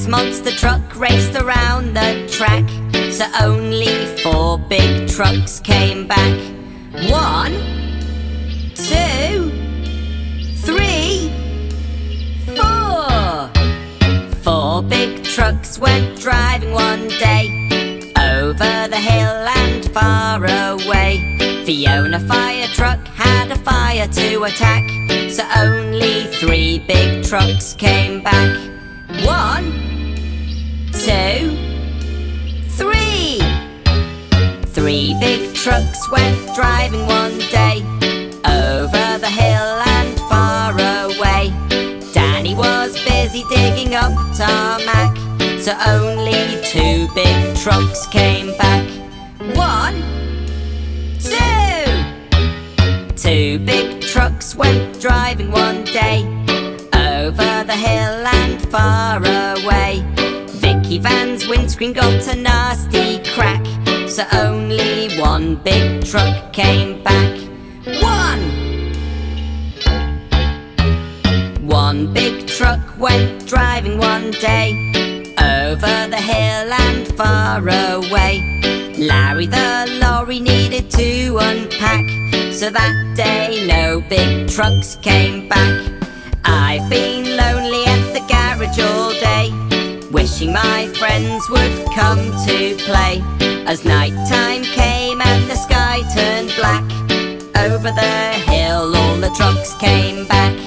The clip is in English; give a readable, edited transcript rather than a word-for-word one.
this monster truck raced around the track, so only 4 big trucks came back. 1, 2, 3, 4. 4 big trucks went driving one day, over the hill and far away. Fiona fire truck had a fire to attack, so only 3 big trucks came back. 1, 2, 3. 3 big trucks went driving one day, over the hill and far away. Danny was busy digging up tarmac, so only 2 big trucks came back. 1, 2. 2 big trucks went driving one day, over the hill and far away. Vicky Van's windscreen got a nasty crack, so only 1 big truck came back. 1 big truck went driving one day, over the hill and far away. Larry the lorry needed to unpack, so that day no big trucks came back. I've been lonely at the garage all day, wishing my friends would come to play. As night time came and the sky turned black, over the hill all the trucks came back.